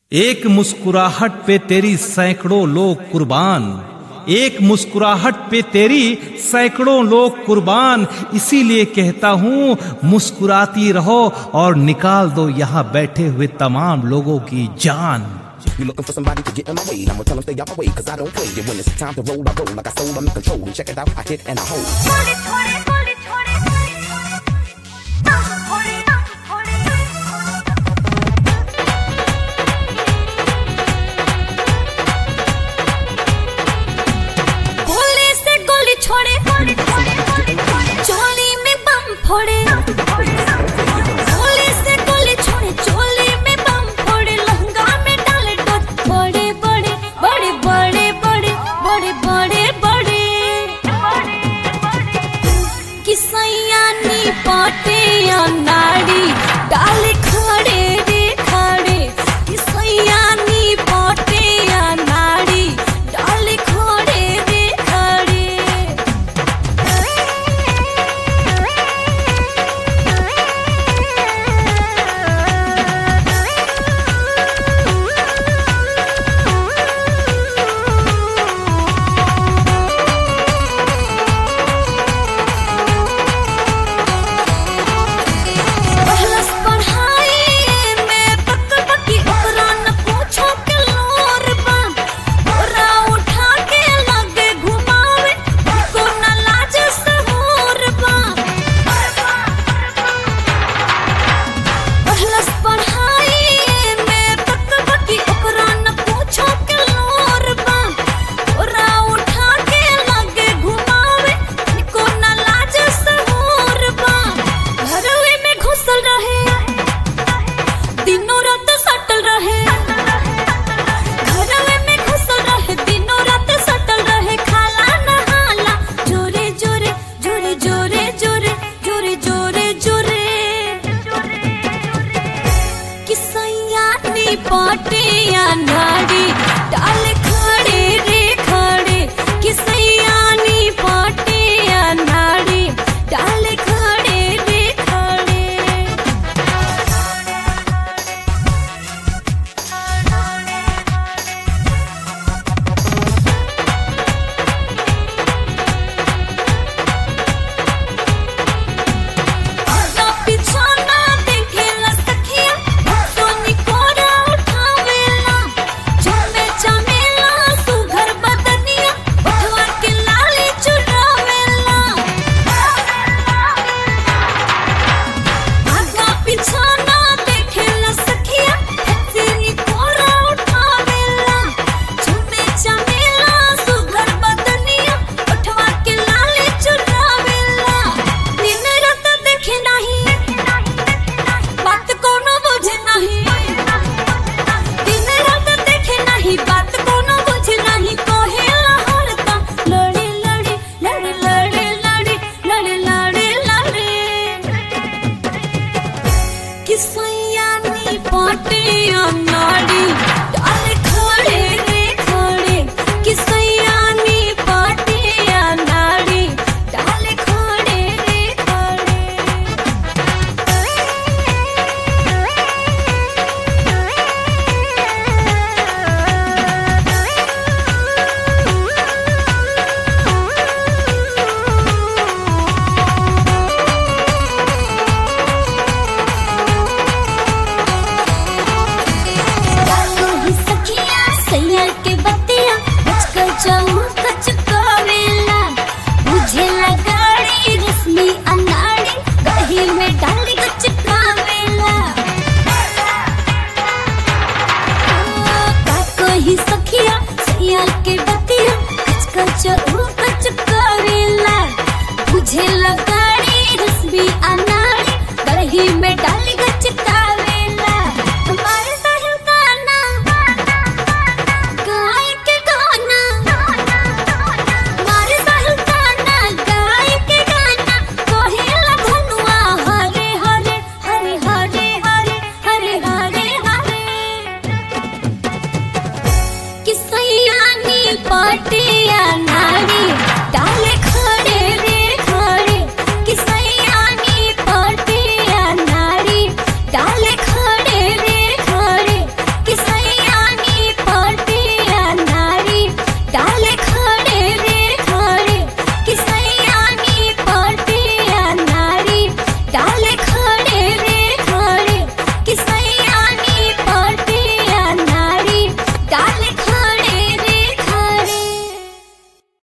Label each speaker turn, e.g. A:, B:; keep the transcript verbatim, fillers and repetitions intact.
A: एक मुस्कुराहट पे तेरी सैकड़ों लोग कुर्बान, एक मुस्कुराहट पे तेरी सैकड़ों लोग कुर्बान। इसीलिए कहता हूँ मुस्कुराती रहो और निकाल दो यहाँ बैठे हुए तमाम लोगों की जान।
B: You looking for somebody to get in my way? I'ma tell them stay out my way, cause I don't play. And when it's time to roll, I roll like I sold, I'm in control. And check it out, I hit and I hold.
C: Hold it, hold it, hold it, hold it, hold it, hold it, hold it, गोली से गोली छोड़े, चोली में बम फोड़े। गोली से गोली छोड़े, चोली में बम फोड़े। लहंगा में डाले डोर, बड़े बड़े बड़े बड़े बड़े बड़े बड़े बड़े किसैया नी पाटे या नाड़ी डाले खड़े रे खड़े। किसैया नी पाटे या नाड़ी डाले खड़े रे खड़े। पहलस पढ़ाई में बक बकी ओकरा न पूछो के लोर बा। ओरा उठा के लगे घुमावे, को न लाज सहूर बा। पहलस पढ़ाई में बक बकी ओकरा न पूछो के लोर बा। ओरा उठा के लगे घुमावे, को न लाज सहूर बा। घरवे में घुसल रहे, दिनों रात सटल रहे। घरवे में घुसल रहे, दिनों रात सटल रहे। खाला नहाला जोरे जोरे जोरे जोरे जोरे जोरे जोरे जोरे। किसैया नी पाटे या नाड़ी डाले खड़े रे खड़े। किसैया नी पाटे या नाड़ी डाले खड़े रे खड़े। आगा पीछा ना देखेला सखिया, सोनी कोरा उठावेला। झूमे चमेला सुघर बदनिया, उठवा के लाली चुरावेला। आगा पीछा ना देखेला सखिया, सोनी कोरा उठावेला। झूमे चमेला सुघर बदनिया, उठवा के लाली चुरावेला। दिन रात देखे नहीं, बात कोनो बुझे नहीं। दिन रात देखे नहीं, बात कोनो बुझे नहीं। कहेला हरदम लड़े लड़े लड़े लड़े लड़े लड़े लड़े लड़े। किसैया नी पाटे या नाड़ी डाले खड़े रे खड़े। किसैया नी पाटे या नाड़ी डाले खड़े रे खड़े। डालो ही सखिया सैया के बतिया, बचकर जाऊं कचकावेला। बुझेला गाड़ी रश्मि अनाड़ी, दही में डाली गचकावेला। का ही सखिया सैया के बतिया, बचकर जाऊं कचकावेला। बुझेला गाड़ी रश्मि अनाड़ी, दही में डाली गचकावेला। हमारे साहिल गाना गाय के गाना, हमारे साहिल गाना गाय के गाना। कहेला भनुआ हरे हरे हरे हरे हरे हरे हरे हरे। किसैया नी पाटे या नाड़ी